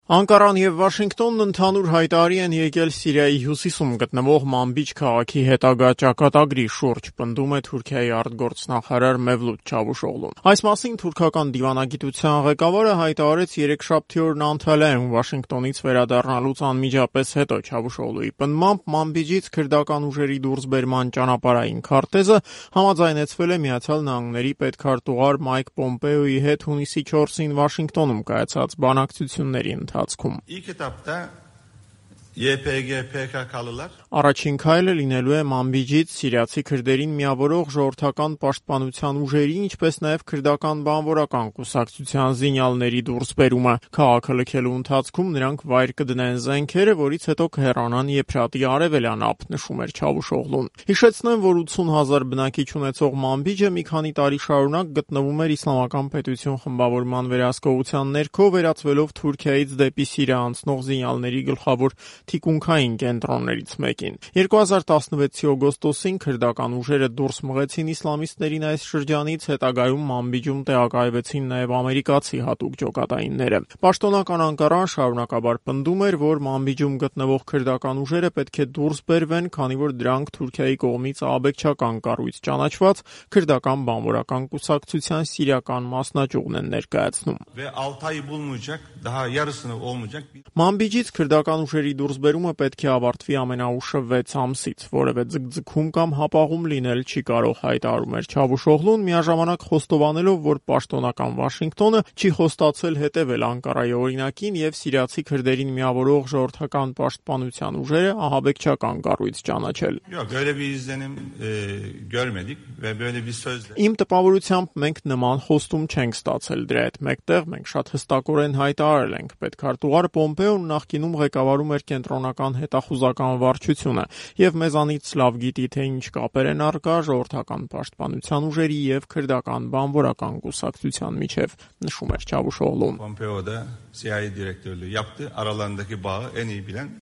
Անկարան եւ Վաշինգտոնն ընդհանուր հայտարարի են եկել Սիրիայի հյուսիսում գտնվող Մանբիջ քաղաքի հետագա ճակատագրի շուրջ, պնդում է Թուրքիայի արտգործնախարար Մևլութ Չավուշօղլուն։ Այս մասին թուրքական դիվանագիտության ղեկավարը հայտարարեց երեքշաբթի օրն Անտալիայում Վաշինգտոնից վերադառնալուց անմիջապես հետո։ Չավուշօղլուի պնդմամբ Մանբիջից քրդական ուժերի դուրսբերման ճանապարհային քարտեզը համաձայնեցվել է Միացյալ Նահանգների պետքարտուղար Մայք Պոմպեոյի հետ հունիսի 4-ին Վաշինգտոնում կայացած բանակցությունների ընթացքում։ İlk etapta YPG PKK'lılar Առաջին քայլը լինելու է Մանբիջից սիրիացի քրդերին միավորող ժողովրդական պաշտպանության ուժերի, ինչպես նաև քրդական բանվորական կուսակցության զինյալների դուրսբերումը։ Քաղաքը լքելու ընթացքում նրանք վայր կդնեն զենքերը, որից հետո կհեռանան Եփրատի արևելյան ափ, նշում էր Չավուշօղլուն։ Հիշեցնեմ, որ 80,000 բնակիչ ունեցող Մանբիջը մի քանի տարի շարունակ գտնվում էր Իսլամական պետություն խմբավորման վերահսկողության ներքո, վերածվելով Թուրքիայից դեպի Սիրիա անցնող զինյալների գլխավոր թիկունքային կենտրոններից մեկին։ 2016-ի օգոստոսին քրդական ուժերը դուրս մղեցին իսլամիստներին այս շրջանից, հետագայում Մանբիջում տեղակայվեցին նաև ամերիկացի հատուկ ջոկատայինները։ Պաշտոնական Անկարան շարունակաբար պնդում էր, որ Մանբիջում գտնվող քրդական ուժերը պետք է դուրս բերվեն, քանի որ դրանք Թուրքիայի կողմից աբեկչական կառույց ճանաչված քրդական բանվորական կուսակցության սիրիական մասնաճյուղն են ներկայացնում։ ve 6 ay bulmayacak, daha yarısını olmayacak bir Մանբիջից քրդական ուժերի դուրսբերումը պետք է ավարտվի ամենաուշը 6 ամսից, որևէ ձգձգում կամ հապաղում լինել չի կարող, հայտարարում էր Չավուշօղլուն, միաժամանակ խոստովանելով, որ պաշտոնական Վաշինգտոնը չի խոստացել հետևել Անկարայի օրինակին եւ սիրիացի քրդերին միավորող ժողովրդական պաշտպանության ուժերը ահաբեկչական կառույց ճանաչել։ Yok öyle bir izlenim görmedik ve böyle bir sözle Իմ տպավորությամբ մենք նման խոստում չենք ստացել դրա հետ մեկտեղ մենք շատ հստակորեն հայտարարել ենք պետքարտուղար Պոմպեոն նախկինում ղեկավարում էր կենտրոնական հետախուզական վարչությունը եւ մեզանից լավ գիտի թե ինչ կապեր են առկա ժողովրդական պաշտպանության ուժերի եւ քրդական բանվորական կուսակցության միջև, նշում էր Չավուշօղլուն։ Pompeo'da CIA direktörlüğü yaptı. Aralarındaki bağı en iyi bilen